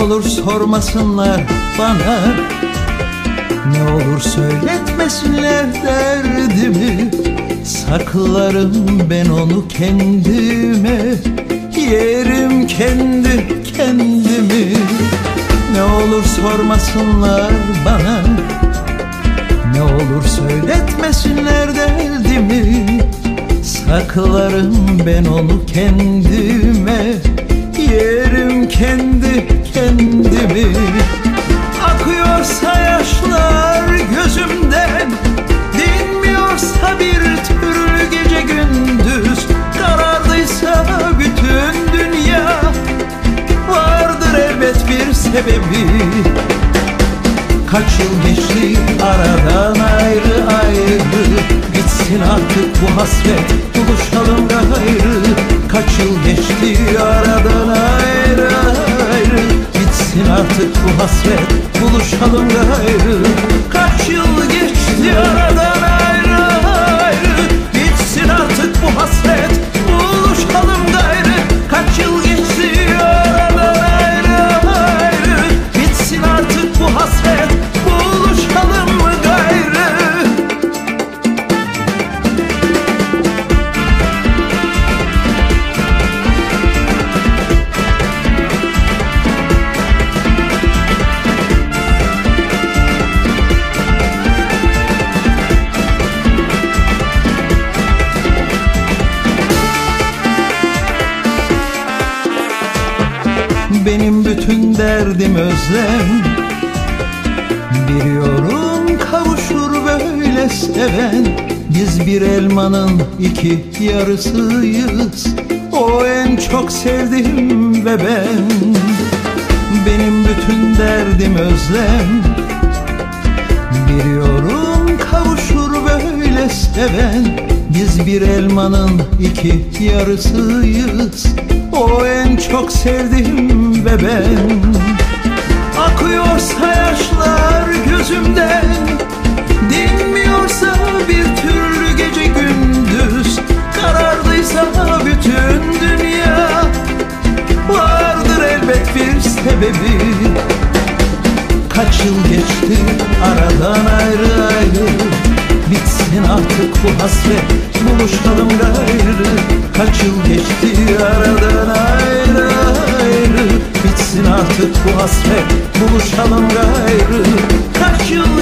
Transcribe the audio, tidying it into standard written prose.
olur sormasınlar bana, ne olur söyletmesinler derdimi. Saklarım ben onu kendime, yerim kendi kendimi. Ne olur sormasınlar bana, ne olur söyletmesinler derdimi. Saklarım ben onu kendime, yerim kendi kendimi. Akıyorsa yaşlar gözümden, dinmiyorsa bir türlü gece gündüz, karardıysa bütün dünya, vardır elbet bir sebebi. Kaç yıl geçti aradan ayrı ayrı, bitsin artık bu hasret, buluşalım gayrı. Kaç yıl geçti aradan ayrı ayrı, bitsin artık bu hasret, buluşalım gayrı. Kaç yıl geçti aradan ayrı ayrı, bitsin artık bu hasret, buluşalım gayrı. Kaç yıl geçti aradan ayrı ayrı, bitsin artık bu hasret, buluşalım gayrı. Benim bütün derdim özlem, biliyorum kavuşur böyle seven. Biz bir elmanın iki yarısıyız, o en çok sevdiğim ve ben. Benim bütün derdim özlem, biliyorum kavuşur böyle seven. Biz bir elmanın iki yarısıyız, o en çok sevdiğim ve ben. Akıyorsa yaşlar gözümden, dinmiyorsa bir türlü gece gündüz, karardıysa bütün dünya, vardır elbet bir sebebi. Kaç yıl geçti aradan ayrı ayrı, bitsin artık bu hasret, buluşalım gayrı. Kaç yıl geçti aradan ayrı ayrı, bitsin artık bu hasret, buluşalım gayrı. Kaç yıl